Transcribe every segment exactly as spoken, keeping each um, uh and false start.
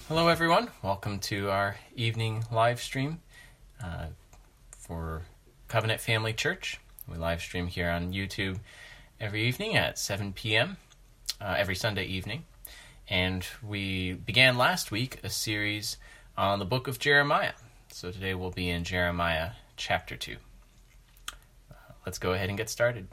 Hello everyone, welcome to our evening live stream uh, for Covenant Family Church. We live stream here on YouTube every evening at seven p.m., uh, every Sunday evening. And we began last week a series on the book of Jeremiah. So today we'll be in Jeremiah chapter two. Uh, let's go ahead and get started.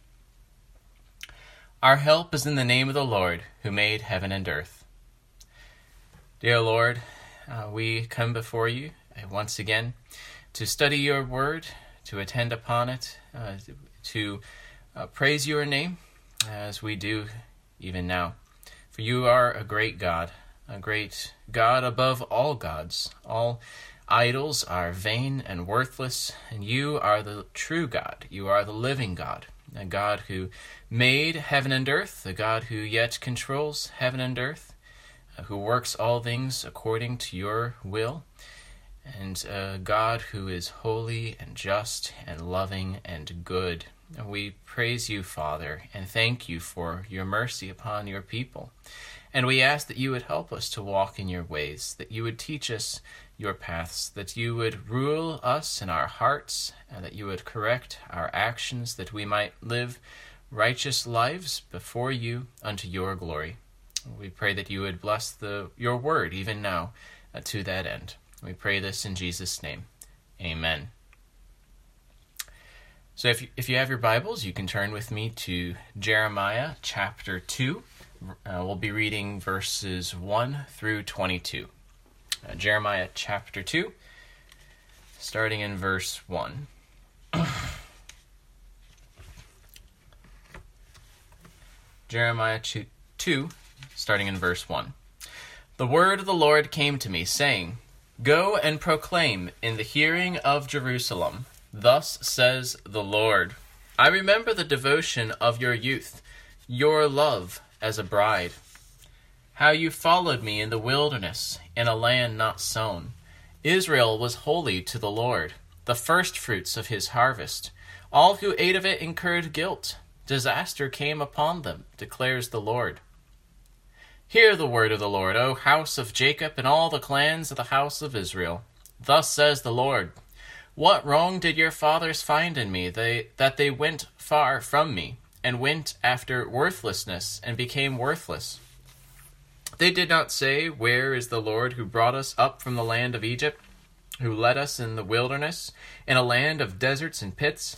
Our help is in the name of the Lord, who made heaven and earth. Dear Lord, uh, we come before you uh, once again to study your word, to attend upon it, uh, to uh, praise your name as we do even now. For you are a great God, a great God above all gods. All idols are vain and worthless, and you are the true God. You are the living God, a God who made heaven and earth, a God who yet controls heaven and earth, who works all things according to your will, and a God who is holy and just and loving and good. And we praise you, Father, and thank you for your mercy upon your people. And we ask that you would help us to walk in your ways, that you would teach us your paths, that you would rule us in our hearts, and that you would correct our actions, that we might live righteous lives before you unto your glory. We pray that you would bless the your word even now uh, to that end. We pray this in Jesus' name. Amen. So if you, if you have your Bibles, you can turn with me to Jeremiah chapter two. Uh, we'll be reading verses one through twenty-two. Uh, Jeremiah chapter two, starting in verse one. Jeremiah two, starting in verse one. The word of the Lord came to me, saying, Go and proclaim in the hearing of Jerusalem, Thus says the Lord, I remember the devotion of your youth, your love as a bride. How you followed me in the wilderness, in a land not sown. Israel was holy to the Lord, the firstfruits of his harvest. All who ate of it incurred guilt. Disaster came upon them, declares the Lord. Hear the word of the Lord, O house of Jacob, and all the clans of the house of Israel. Thus says the Lord, What wrong did your fathers find in me, they, that they went far from me, and went after worthlessness, and became worthless? They did not say, Where is the Lord who brought us up from the land of Egypt, who led us in the wilderness, in a land of deserts and pits?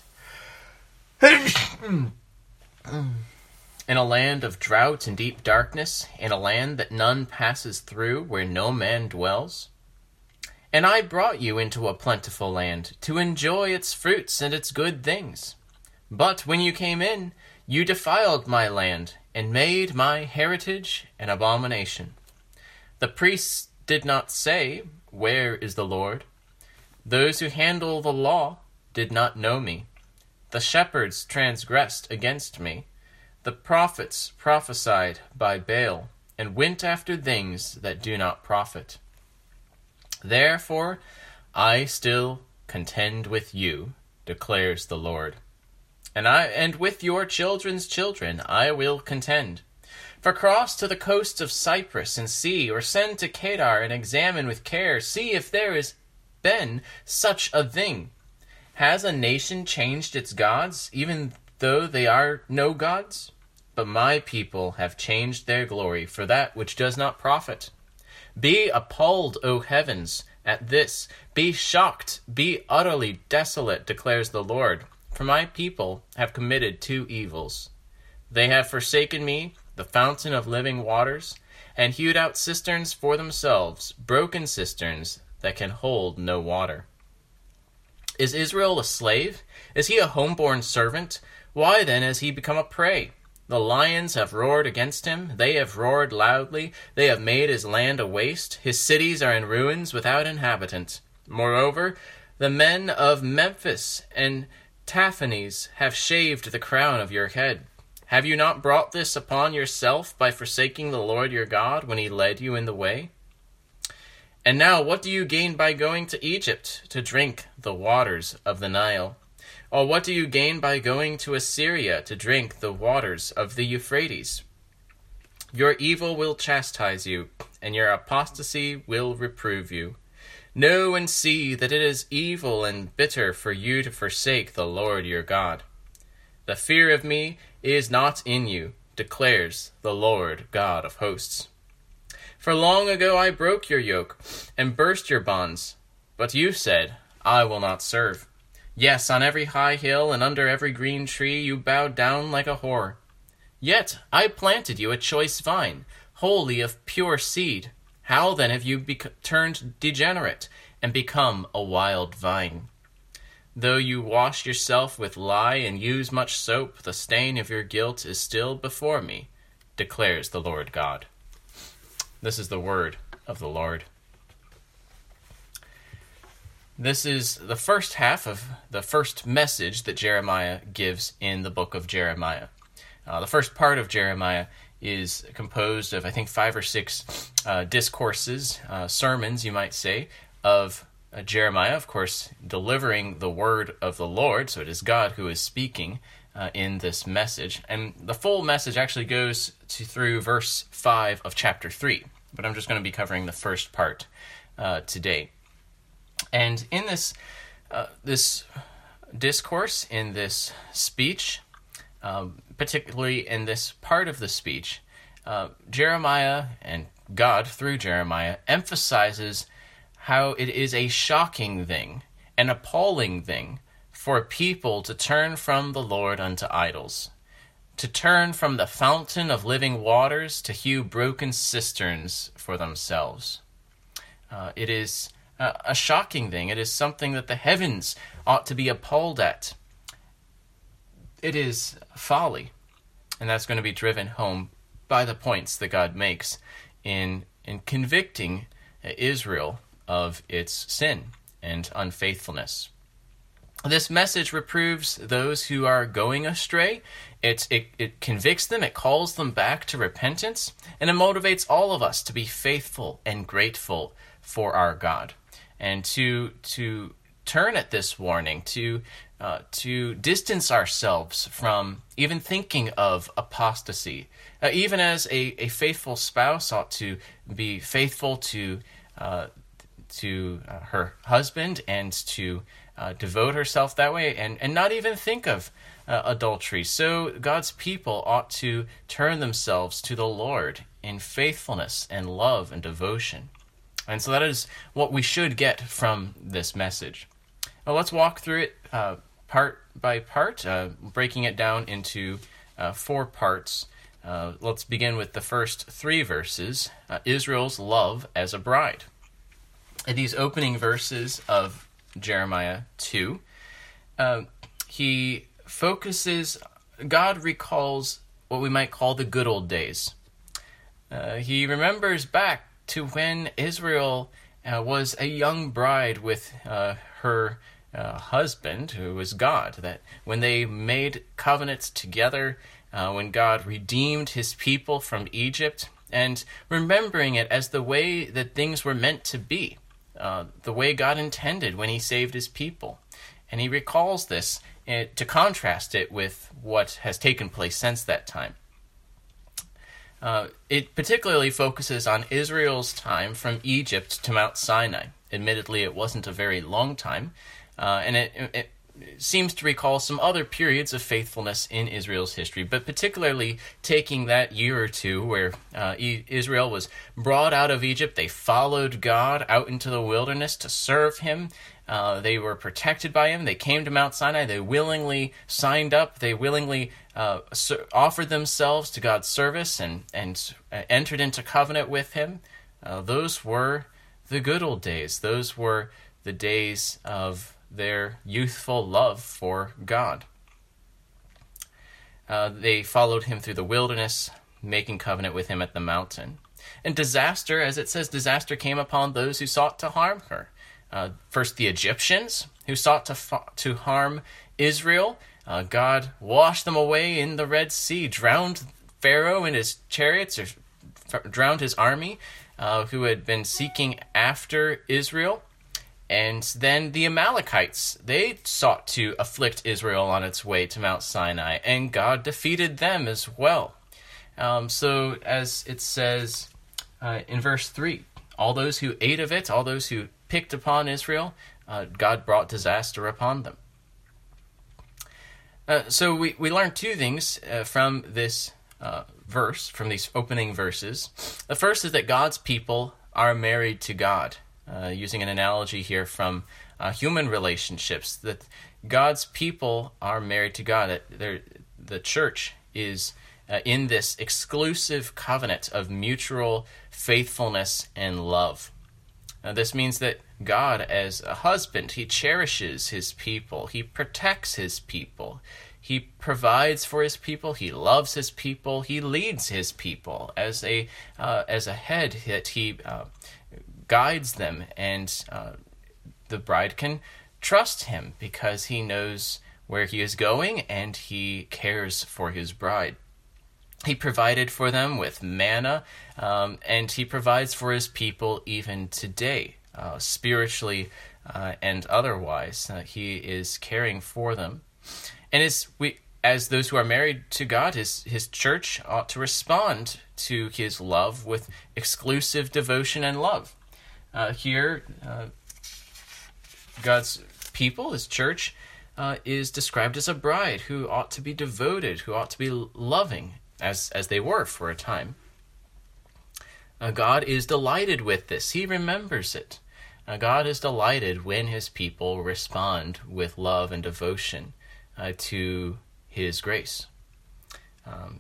In a land of drought and deep darkness, in a land that none passes through, where no man dwells? And I brought you into a plentiful land, to enjoy its fruits and its good things. But when you came in, you defiled my land, and made my heritage an abomination. The priests did not say, Where is the Lord? Those who handle the law did not know me. The shepherds transgressed against me. The prophets prophesied by Baal, and went after things that do not profit. Therefore I still contend with you, declares the Lord. And I and with your children's children I will contend. For cross to the coasts of Cyprus and see, or send to Kedar and examine with care, see if there has been such a thing. Has a nation changed its gods, even though they are no gods? But my people have changed their glory for that which does not profit. Be appalled, O heavens, at this. Be shocked, be utterly desolate, declares the Lord. For my people have committed two evils. They have forsaken me, the fountain of living waters, and hewed out cisterns for themselves, broken cisterns that can hold no water. Is Israel a slave? Is he a homeborn servant? Why then has he become a prey? The lions have roared against him. They have roared loudly. They have made his land a waste. His cities are in ruins without inhabitant. Moreover, the men of Memphis and Taphanes have shaved the crown of your head. Have you not brought this upon yourself by forsaking the Lord your God when he led you in the way? And now what do you gain by going to Egypt to drink the waters of the Nile? Or what do you gain by going to Assyria to drink the waters of the Euphrates? Your evil will chastise you, and your apostasy will reprove you. Know and see that it is evil and bitter for you to forsake the Lord your God. The fear of me is not in you, declares the Lord God of hosts. For long ago I broke your yoke and burst your bonds, but you said, I will not serve. Yes, on every high hill and under every green tree you bowed down like a whore. Yet I planted you a choice vine, wholly of pure seed. How then have you bec- turned degenerate and become a wild vine? Though you wash yourself with lye and use much soap, the stain of your guilt is still before me, declares the Lord God. This is the word of the Lord. This is the first half of the first message that Jeremiah gives in the book of Jeremiah. Uh, the first part of Jeremiah is composed of, I think, five or six uh, discourses, uh, sermons, you might say, of uh, Jeremiah, of course, delivering the word of the Lord. So it is God who is speaking uh, in this message. And the full message actually goes to through verse five of chapter three. But I'm just going to be covering the first part uh, today. And in this uh, this discourse, in this speech, um, particularly in this part of the speech, uh, Jeremiah and God, through Jeremiah, emphasizes how it is a shocking thing, an appalling thing, for people to turn from the Lord unto idols, to turn from the fountain of living waters to hew broken cisterns for themselves. Uh, it is uh, a shocking thing. It is something that the heavens ought to be appalled at. It is folly, and that's going to be driven home by the points that God makes in, in convicting Israel of its sin and unfaithfulness. This message reproves those who are going astray. It, it it convicts them, it calls them back to repentance, and it motivates all of us to be faithful and grateful for our God, and to to turn at this warning, to uh, to distance ourselves from even thinking of apostasy. Uh, even as a, a faithful spouse ought to be faithful to uh, to uh, her husband and to uh, devote herself that way, and, and not even think of uh, adultery. So God's people ought to turn themselves to the Lord in faithfulness and love and devotion. And so that is what we should get from this message. Now let's walk through it uh, part by part, uh, breaking it down into uh, four parts. Uh, let's begin with the first three verses, uh, Israel's love as a bride. In these opening verses of Jeremiah two, uh, he focuses, God recalls what we might call the good old days. Uh, he remembers back to when Israel uh, was a young bride with uh, her uh, husband, who was God, that when they made covenants together, uh, when God redeemed his people from Egypt, and remembering it as the way that things were meant to be. Uh, the way God intended when he saved his people. And he recalls this uh, to contrast it with what has taken place since that time. Uh, it particularly focuses on Israel's time from Egypt to Mount Sinai. Admittedly, it wasn't a very long time, uh, and it, it seems to recall some other periods of faithfulness in Israel's history, but particularly taking that year or two where uh, e- Israel was brought out of Egypt. They followed God out into the wilderness to serve him. Uh, they were protected by him. They came to Mount Sinai. They willingly signed up. They willingly uh, so- offered themselves to God's service and, and uh, entered into covenant with him. Uh, those were the good old days. Those were the days of their youthful love for God. Uh, they followed him through the wilderness, making covenant with him at the mountain. And disaster, as it says, disaster came upon those who sought to harm her. Uh, first, the Egyptians, who sought to fa- to harm Israel. Uh, God washed them away in the Red Sea, drowned Pharaoh and his chariots, or f- drowned his army, uh, who had been seeking after Israel. And then the Amalekites, they sought to afflict Israel on its way to Mount Sinai, and God defeated them as well. Um, so as it says uh, in verse three. All those who ate of it, all those who picked upon Israel, uh, God brought disaster upon them. Uh, so we, we learn two things uh, from this uh, verse, from these opening verses. The first is that God's people are married to God, uh, using an analogy here from uh, human relationships, that God's people are married to God. That the church is uh, in this exclusive covenant of mutual faithfulness and love. Uh, this means that God, as a husband, he cherishes his people. He protects his people. He provides for his people. He loves his people. He leads his people as a uh, as a head. That he uh, guides them, and uh, the bride can trust him because he knows where he is going and he cares for his bride. He provided for them with manna, um, and he provides for his people even today, uh, spiritually uh, and otherwise. Uh, he is caring for them. And as, we, as those who are married to God, his, his church ought to respond to his love with exclusive devotion and love. Uh, here, uh, God's people, his church, uh, is described as a bride who ought to be devoted, who ought to be loving, as as they were for a time. Uh, God is delighted with this. He remembers it. Uh, God is delighted when his people respond with love and devotion uh, to his grace. Um,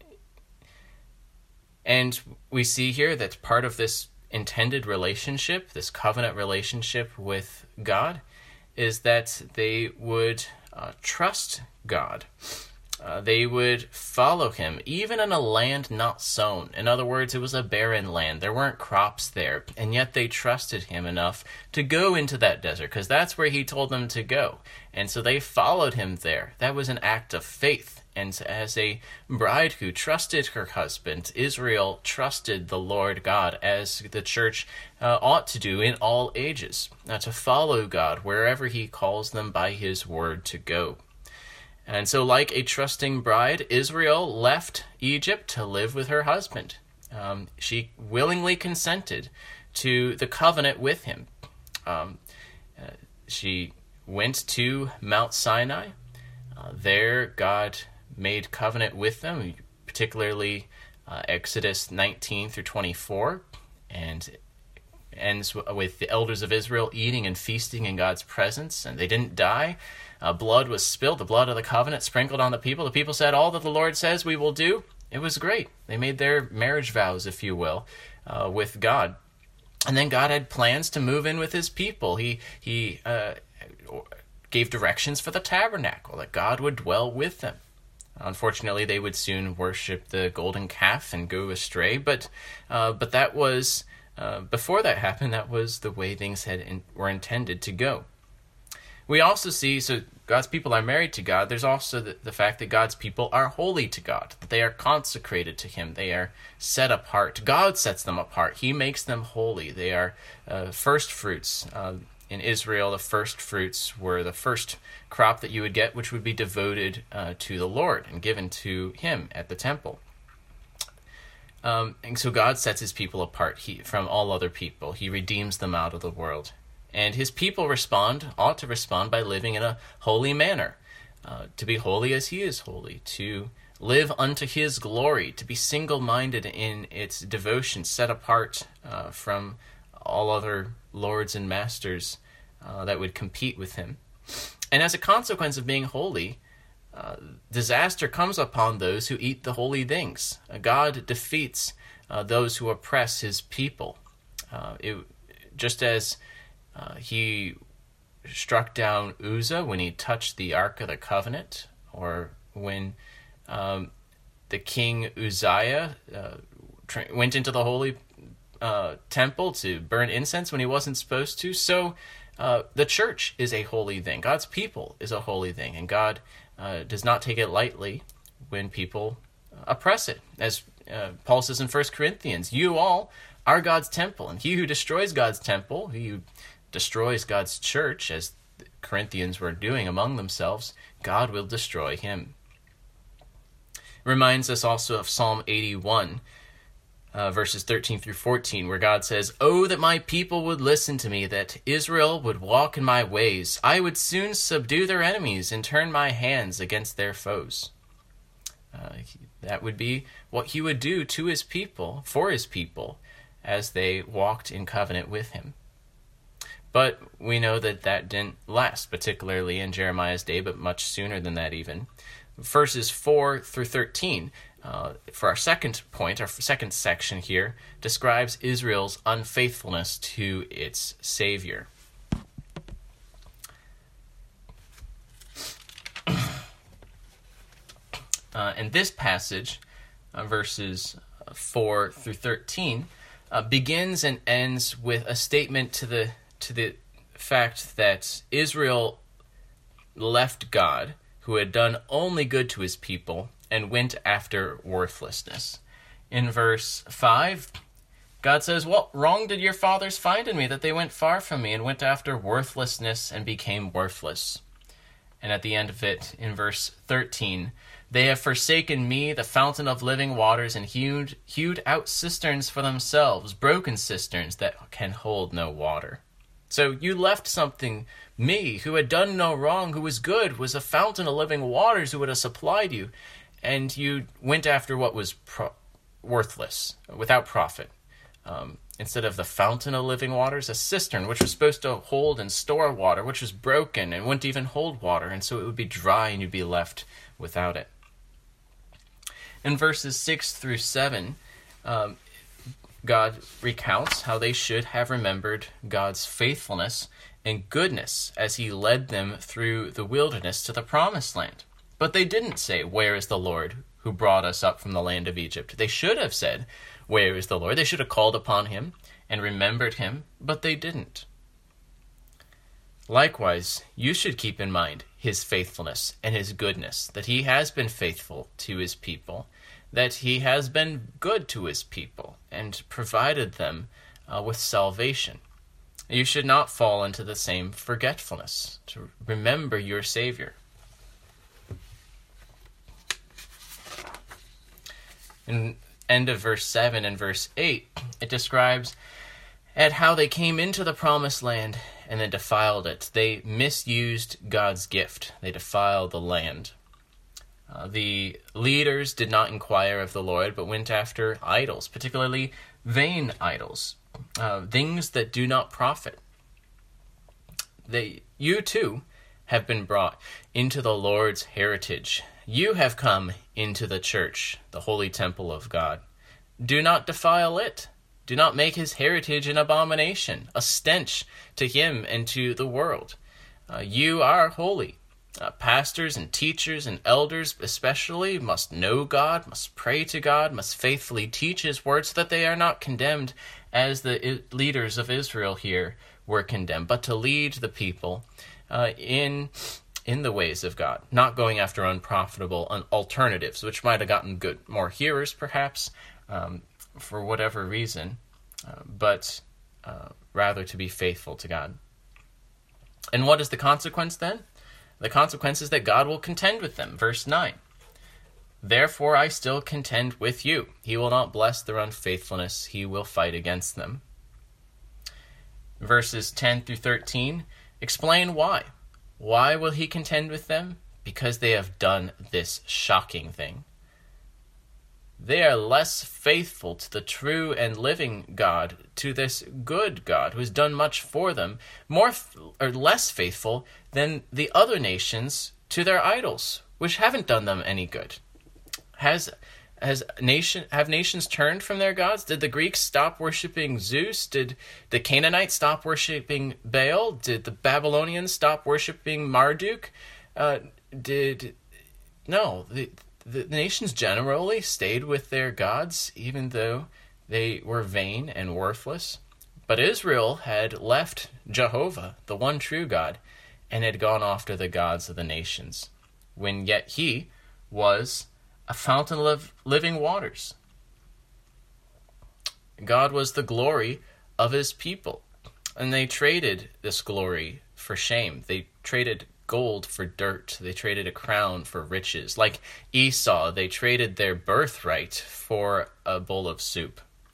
and we see here that part of this intended relationship, this covenant relationship with God, is that they would uh, trust God. Uh, they would follow him, even in a land not sown. In other words, it was a barren land. There weren't crops there, and yet they trusted him enough to go into that desert, because that's where he told them to go. And so they followed him there. That was an act of faith. And as a bride who trusted her husband, Israel trusted the Lord God, as the church uh, ought to do in all ages, uh, to follow God wherever he calls them by his word to go. And so, like a trusting bride, Israel left Egypt to live with her husband. Um, she willingly consented to the covenant with him. Um, uh, she went to Mount Sinai. Uh, there, God made covenant with them, particularly uh, Exodus nineteen through twenty-four, and ends with the elders of Israel eating and feasting in God's presence, and they didn't die. Uh, blood was spilled, the blood of the covenant sprinkled on the people. The people said, all that the Lord says we will do. It was great. They made their marriage vows, if you will, uh, with God. And then God had plans to move in with his people. He he uh, gave directions for the tabernacle, that God would dwell with them. Unfortunately, they would soon worship the golden calf and go astray. But uh, but that was, uh, before that happened, that was the way things had in, were intended to go. We also see, so God's people are married to God. There's also the, the fact that God's people are holy to God, that they are consecrated to him. They are set apart. God sets them apart. He makes them holy. They are uh, first fruits. Uh, in Israel, the first fruits were the first crop that you would get, which would be devoted uh, to the Lord and given to him at the temple. Um, and so God sets his people apart he, from all other people. He redeems them out of the world. And his people respond, ought to respond by living in a holy manner, uh, to be holy as he is holy, to live unto his glory, to be single-minded in its devotion, set apart uh, from all other lords and masters uh, that would compete with him. And as a consequence of being holy, uh, disaster comes upon those who eat the holy things. Uh, God defeats uh, those who oppress his people. Uh, it, just as Uh, he struck down Uzzah when he touched the Ark of the Covenant, or when um, the king Uzziah uh, tra- went into the holy uh, temple to burn incense when he wasn't supposed to. So uh, the church is a holy thing. God's people is a holy thing, and God uh, does not take it lightly when people oppress it. As uh, Paul says in First Corinthians, you all are God's temple, and he who destroys God's temple, he who destroys God's church, as the Corinthians were doing among themselves, God will destroy him. Reminds us also of Psalm eighty-one, uh, verses thirteen through fourteen, where God says, "Oh, that my people would listen to me, that Israel would walk in my ways. I would soon subdue their enemies and turn my hands against their foes." Uh, that would be what he would do to his people, for his people, as they walked in covenant with him. But we know that that didn't last, particularly in Jeremiah's day, but much sooner than that even. Verses four through thirteen, uh, for our second point, our second section here, describes Israel's unfaithfulness to its Savior. Uh, and this passage, uh, verses four through thirteen, uh, begins and ends with a statement to the to the fact that Israel left God, who had done only good to his people, and went after worthlessness. In verse five, God says, "What wrong did your fathers find in me, that they went far from me and went after worthlessness and became worthless?" And at the end of it, in verse thirteen, "They have forsaken me, the fountain of living waters, and hewed, hewed out cisterns for themselves, broken cisterns that can hold no water." So you left something, me, who had done no wrong, who was good, was a fountain of living waters, who would have supplied you, and you went after what was pro- worthless, without profit. Um, instead of the fountain of living waters, a cistern, which was supposed to hold and store water, which was broken and wouldn't even hold water, and so it would be dry and you'd be left without it. In verses six through seven, um, God recounts how they should have remembered God's faithfulness and goodness as he led them through the wilderness to the promised land. But they didn't say, "Where is the Lord who brought us up from the land of Egypt?" They should have said, "Where is the Lord?" They should have called upon him and remembered him, but they didn't. Likewise, you should keep in mind his faithfulness and his goodness, that he has been faithful to his people, that he has been good to his people and provided them uh, with salvation. You should not fall into the same forgetfulness, to remember your Savior. In end of verse seven and verse eight, it describes at how they came into the promised land and then defiled it. They misused God's gift. They defiled the land. Uh, the leaders did not inquire of the Lord, but went after idols, particularly vain idols, uh, things that do not profit. They, you too have been brought into the Lord's heritage. You have come into the church, the holy temple of God. Do not defile it. Do not make his heritage an abomination, a stench to him and to the world. Uh, you are holy. Uh, pastors and teachers and elders especially must know God, must pray to God, must faithfully teach his word so that they are not condemned as the I- leaders of Israel here were condemned, but to lead the people uh, in in the ways of God, not going after unprofitable un- alternatives, which might have gotten good more hearers perhaps um, for whatever reason, uh, but uh, rather to be faithful to God. And what is the consequence then? The consequence is that God will contend with them. Verse nine. "Therefore I still contend with you. He will not bless their unfaithfulness. He will fight against them." Verses ten through thirteen explain why. Why will he contend with them? Because they have done this shocking thing. They are less faithful to the true and living God, to this good God who has done much for them, more f- or less faithful than the other nations to their idols, which haven't done them any good. Has has nation have nations turned from their gods? Did the Greeks stop worshiping Zeus? Did the Canaanites stop worshiping Baal? Did the Babylonians stop worshiping Marduk? Uh, did no the The nations generally stayed with their gods, even though they were vain and worthless. But Israel had left Jehovah, the one true God, and had gone after the gods of the nations, when yet he was a fountain of living waters. God was the glory of his people, and they traded this glory for shame. They traded gold for dirt. They traded a crown for riches. Like Esau, they traded their birthright for a bowl of soup.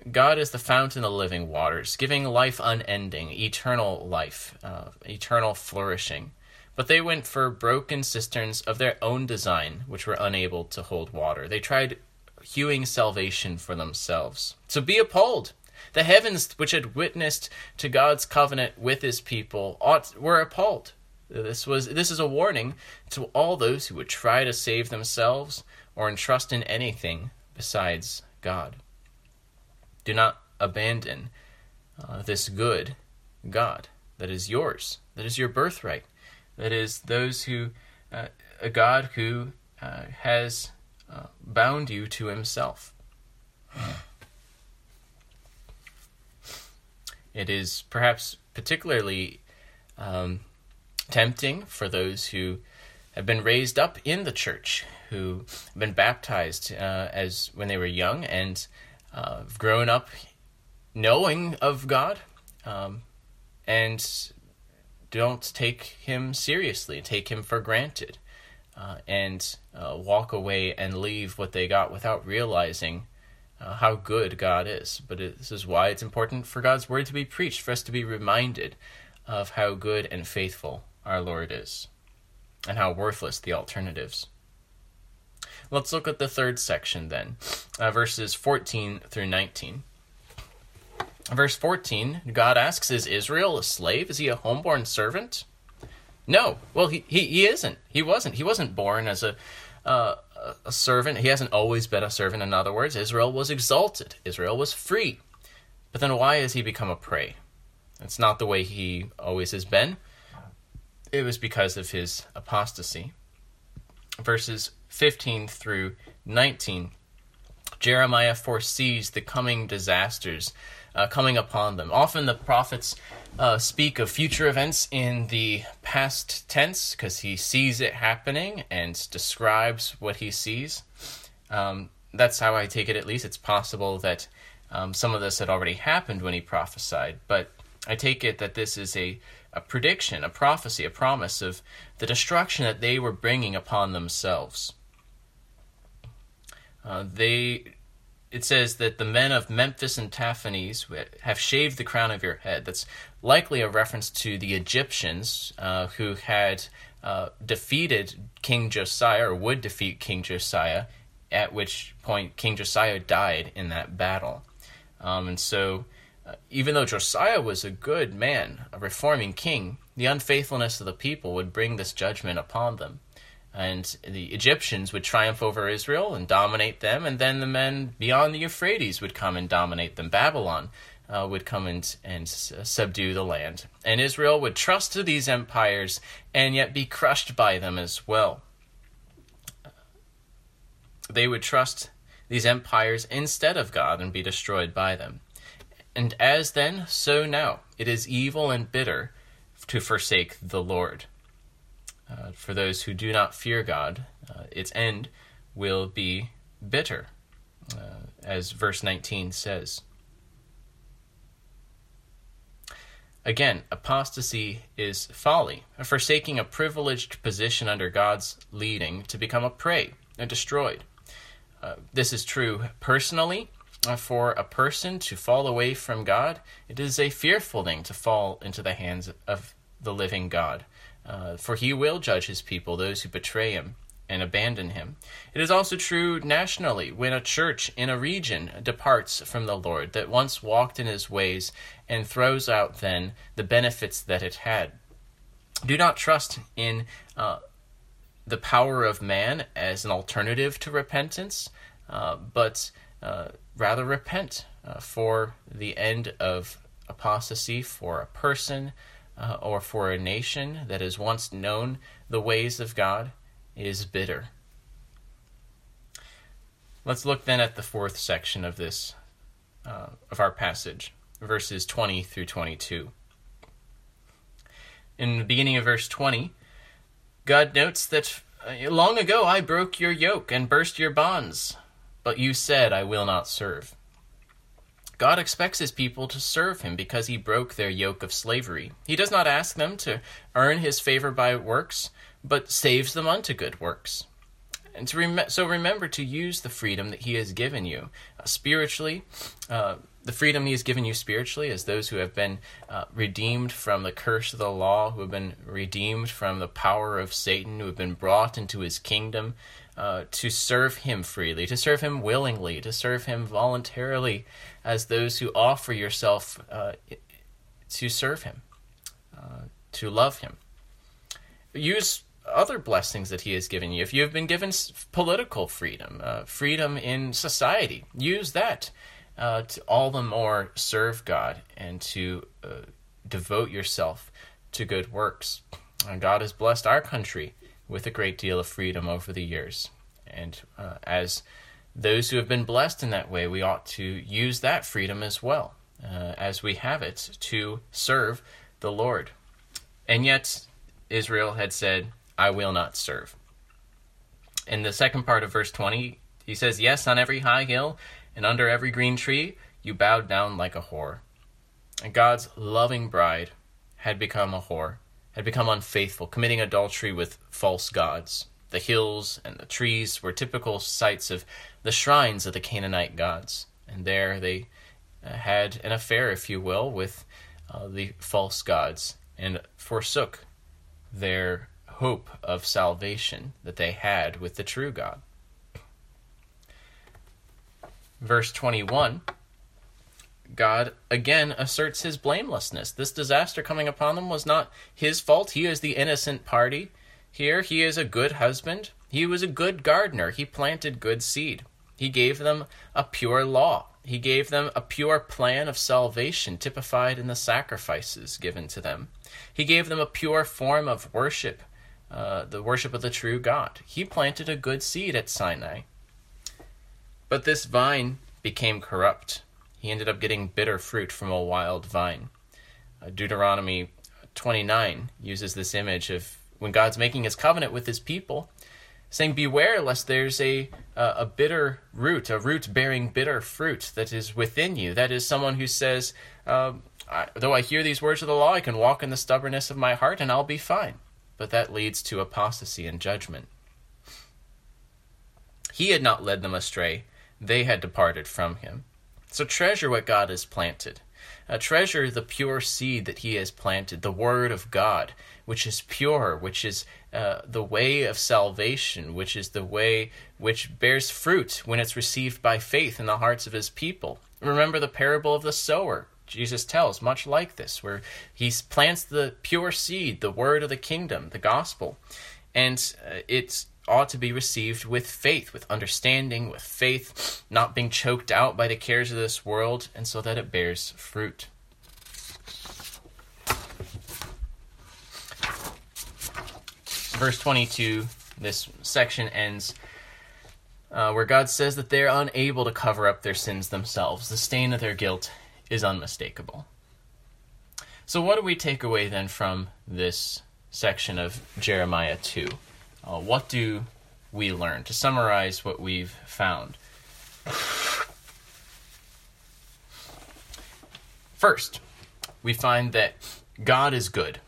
God is the fountain of living waters, giving life unending, eternal life, uh, eternal flourishing. But they went for broken cisterns of their own design, which were unable to hold water. They tried hewing salvation for themselves. So be appalled. The heavens, which had witnessed to God's covenant with his people, ought, were appalled. This was this is a warning to all those who would try to save themselves or entrust in anything besides God. Do not abandon uh, this good God that is yours, that is your birthright, that is those who, uh, a God who uh, has uh, bound you to himself. It is perhaps particularly um, tempting for those who have been raised up in the church, who have been baptized uh, as when they were young and uh, have grown up knowing of God, um, and don't take him seriously, take him for granted, uh, and uh, walk away and leave what they got without realizing uh, how good God is. But it, this is why it's important for God's word to be preached, for us to be reminded of how good and faithful our Lord is, and how worthless the alternatives. Let's look at the third section then, uh, verses fourteen through nineteen. Verse fourteen, God asks, is Israel a slave? Is he a homeborn servant? No. Well, he, he, he isn't. He wasn't. He wasn't born as a, uh, a servant. He hasn't always been a servant. In other words, Israel was exalted. Israel was free. But then why has he become a prey? It's not the way he always has been. It was because of his apostasy. Verses fifteen through nineteen, Jeremiah foresees the coming disasters uh, coming upon them. Often the prophets uh, speak of future events in the past tense because he sees it happening and describes what he sees. Um, that's how I take it, at least. It's possible that um, some of this had already happened when he prophesied, but I take it that this is a, a prediction, a prophecy, a promise of the destruction that they were bringing upon themselves. Uh, they, it says that the men of Memphis and Taphanes have shaved the crown of your head. That's likely a reference to the Egyptians uh, who had uh, defeated King Josiah, or would defeat King Josiah, at which point King Josiah died in that battle. Um, and so, uh, even though Josiah was a good man, a reforming king, the unfaithfulness of the people would bring this judgment upon them. And the Egyptians would triumph over Israel and dominate them, and then the men beyond the Euphrates would come and dominate them. Babylon uh, would come and, and uh, subdue the land. And Israel would trust to these empires and yet be crushed by them as well. They would trust these empires instead of God and be destroyed by them. And as then, so now, it is evil and bitter to forsake the Lord. Uh, for those who do not fear God, uh, its end will be bitter, uh, as verse nineteen says. Again, apostasy is folly, a forsaking a privileged position under God's leading to become a prey and destroyed. Uh, this is true personally. Uh, for a person to fall away from God, it is a fearful thing to fall into the hands of the living God. Uh, for he will judge his people, those who betray him and abandon him. It is also true nationally when a church in a region departs from the Lord that once walked in his ways and throws out then the benefits that it had. Do not trust in uh, the power of man as an alternative to repentance, uh, but uh, rather repent uh, for the end of apostasy, for a person, Uh, or for a nation that has once known the ways of God, is bitter. Let's look then at the fourth section of this, uh, of our passage, verses twenty through twenty-two. In the beginning of verse twenty, God notes that, uh, long ago I broke your yoke and burst your bonds, but you said, I will not serve. God expects his people to serve him because he broke their yoke of slavery. He does not ask them to earn his favor by works, but saves them unto good works. And to rem- so remember to use the freedom that he has given you uh, spiritually. Uh, the freedom he has given you spiritually as those who have been uh, redeemed from the curse of the law, who have been redeemed from the power of Satan, who have been brought into his kingdom, uh, to serve him freely, to serve him willingly, to serve him voluntarily as those who offer yourself uh, to serve him, uh, to love him. Use other blessings that he has given you. If you have been given political freedom, uh, freedom in society, use that uh, to all the more serve God and to uh, devote yourself to good works. And God has blessed our country with a great deal of freedom over the years. And uh, as those who have been blessed in that way, we ought to use that freedom as well, uh, as we have it, to serve the Lord. And yet, Israel had said, I will not serve. In the second part of verse twenty, he says, yes, on every high hill and under every green tree, you bowed down like a whore. And God's loving bride had become a whore, had become unfaithful, committing adultery with false gods. The hills and the trees were typical sites of the shrines of the Canaanite gods. And there they uh, had an affair, if you will, with uh, the false gods and forsook their hope of salvation that they had with the true God. Verse twenty-one, God again asserts his blamelessness. This disaster coming upon them was not his fault. He is the innocent party. Here he is a good husband. He was a good gardener. He planted good seed. He gave them a pure law. He gave them a pure plan of salvation typified in the sacrifices given to them. He gave them a pure form of worship, uh, the worship of the true God. He planted a good seed at Sinai. But this vine became corrupt. He ended up getting bitter fruit from a wild vine. Uh, Deuteronomy twenty-nine uses this image of when God's making his covenant with his people, saying, beware lest there's a uh, a bitter root, a root bearing bitter fruit that is within you. That is someone who says, uh, I, though I hear these words of the law, I can walk in the stubbornness of my heart and I'll be fine. But that leads to apostasy and judgment. He had not led them astray. They had departed from him. So treasure what God has planted. Uh, treasure the pure seed that he has planted, the word of God, which is pure, which is uh, the way of salvation, which is the way which bears fruit when it's received by faith in the hearts of his people. Remember the parable of the sower. Jesus tells, much like this, where he plants the pure seed, the word of the kingdom, the gospel, and uh, it ought to be received with faith, with understanding, with faith, not being choked out by the cares of this world, and so that it bears fruit. Verse twenty-two, this section ends uh, where God says that they're unable to cover up their sins themselves. The stain of their guilt is unmistakable. So what do we take away then from this section of Jeremiah two? Uh, what do we learn? To summarize what we've found. First, we find that God is good.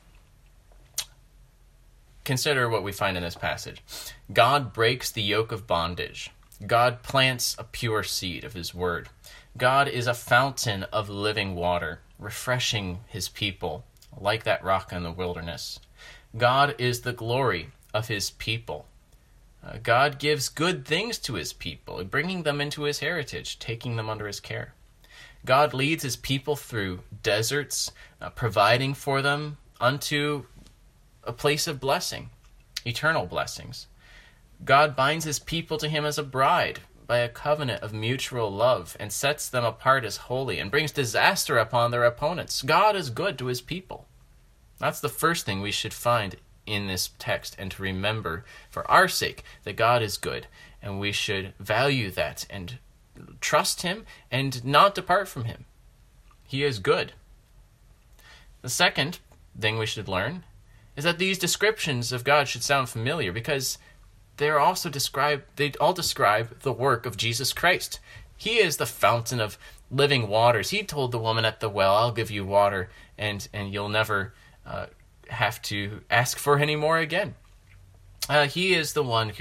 Consider what we find in this passage. God breaks the yoke of bondage. God plants a pure seed of his word. God is a fountain of living water, refreshing his people, like that rock in the wilderness. God is the glory of his people. Uh, God gives good things to his people, bringing them into his heritage, taking them under his care. God leads his people through deserts, uh, providing for them unto a place of blessing, eternal blessings. God binds his people to him as a bride by a covenant of mutual love and sets them apart as holy and brings disaster upon their opponents. God is good to his people. That's the first thing we should find in this text, and to remember for our sake that God is good, and we should value that and trust him and not depart from him. He is good. The second thing we should learn is that these descriptions of God should sound familiar, because they're also describe they all describe the work of Jesus Christ. He is the fountain of living waters. He told the woman at the well, I'll give you water, and and you'll never uh, have to ask for any more again. Uh, he is the one who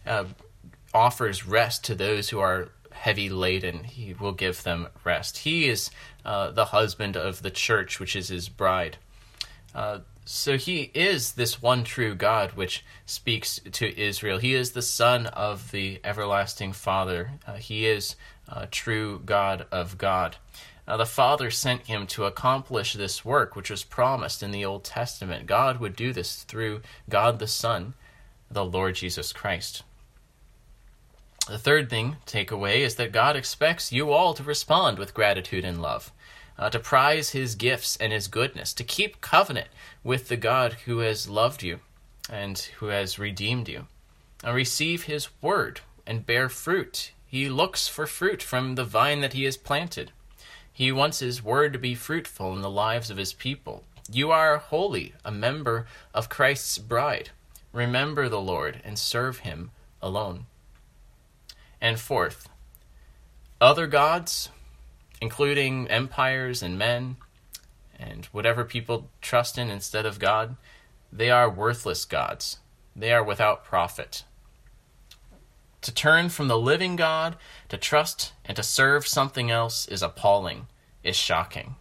uh, offers rest to those who are heavy laden. He will give them rest. He is uh, the husband of the church, which is his bride. Uh, so he is this one true God which speaks to Israel. He is the Son of the everlasting Father. Uh, he is a true God of God. Uh, the Father sent him to accomplish this work which was promised in the Old Testament. God would do this through God the Son, the Lord Jesus Christ. The third thing, take away, is that God expects you all to respond with gratitude and love, uh, to prize his gifts and his goodness, to keep covenant with the God who has loved you and who has redeemed you. Uh, receive his word and bear fruit. He looks for fruit from the vine that he has planted. He wants his word to be fruitful in the lives of his people. You are holy, a member of Christ's bride. Remember the Lord and serve him alone. And fourth, other gods, including empires and men, and whatever people trust in instead of God, they are worthless gods. They are without profit. To turn from the living God, to trust and to serve something else is appalling, is shocking.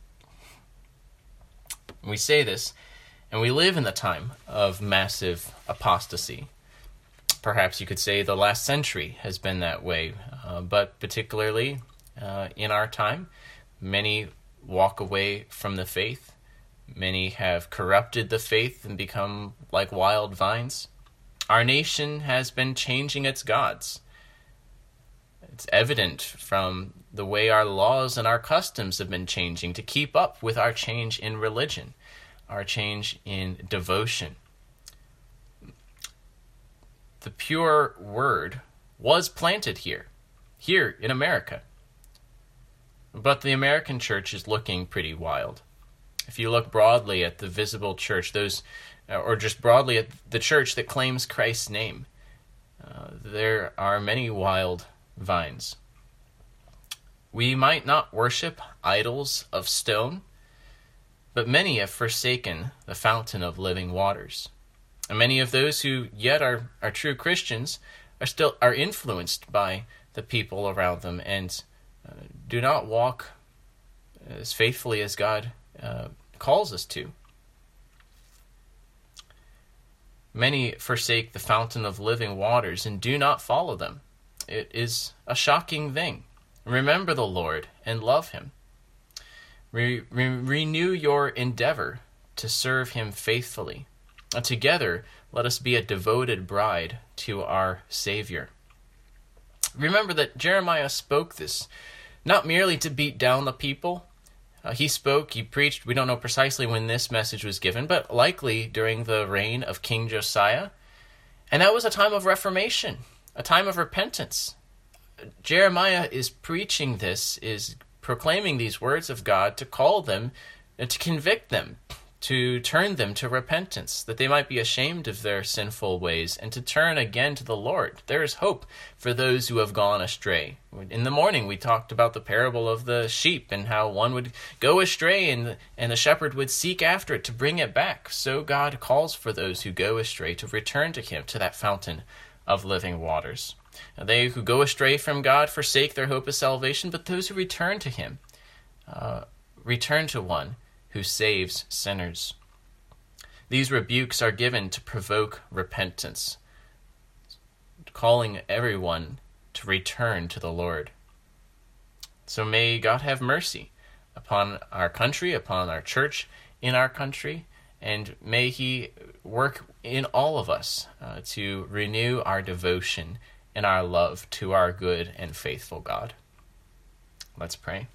We say this, and we live in the time of massive apostasy. Perhaps you could say the last century has been that way, uh, but particularly uh, in our time, many walk away from the faith. Many have corrupted the faith and become like wild vines. Our nation has been changing its gods. It's evident from the way our laws and our customs have been changing to keep up with our change in religion, our change in devotion. The pure word was planted here, here in America. But the American church is looking pretty wild. If you look broadly at the visible church, those, or just broadly at the church that claims Christ's name, uh, there are many wild vines. We might not worship idols of stone, but many have forsaken the fountain of living waters. And many of those who yet are, are true Christians are still are influenced by the people around them and uh, do not walk as faithfully as God uh, calls us to. Many forsake the fountain of living waters and do not follow them. It is a shocking thing. Remember the Lord and love him. Re- re- renew your endeavor to serve him faithfully. And together, let us be a devoted bride to our Savior. Remember that Jeremiah spoke this not merely to beat down the people. Uh, he spoke, he preached, we don't know precisely when this message was given, but likely during the reign of King Josiah. And that was a time of reformation, a time of repentance. Jeremiah is preaching this, is proclaiming these words of God to call them, uh, to convict them, to turn them to repentance, that they might be ashamed of their sinful ways and to turn again to the Lord. There is hope for those who have gone astray. In the morning, we talked about the parable of the sheep and how one would go astray and the, and the shepherd would seek after it to bring it back. So God calls for those who go astray to return to him, to that fountain of living waters. Now, they who go astray from God forsake their hope of salvation, but those who return to him uh, return to one who saves sinners. These rebukes are given to provoke repentance, calling everyone to return to the Lord. So may God have mercy upon our country, upon our church in our country, and may he work in all of us uh, to renew our devotion and our love to our good and faithful God. Let's pray.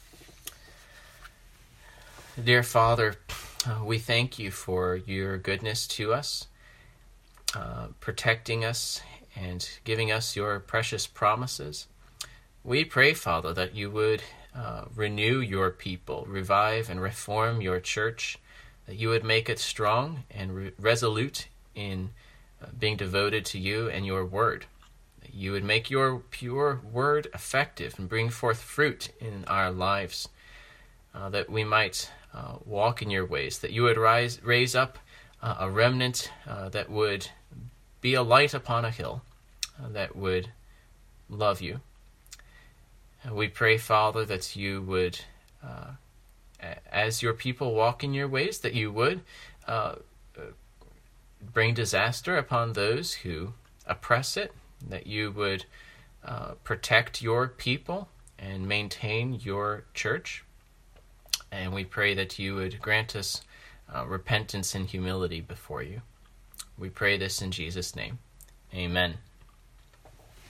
Dear Father, uh, we thank you for your goodness to us, uh, protecting us and giving us your precious promises. We pray, Father, that you would uh, renew your people, revive and reform your church, that you would make it strong and re- resolute in uh, being devoted to you and your word. That you would make your pure word effective and bring forth fruit in our lives, uh, that we might Uh, walk in your ways, that you would rise, raise up uh, a remnant uh, that would be a light upon a hill, uh, that would love you. Uh, we pray, Father, that you would, uh, as your people walk in your ways, that you would uh, bring disaster upon those who oppress it, that you would uh, protect your people and maintain your church. And we pray that you would grant us uh, repentance and humility before you. We pray this in Jesus' name. Amen.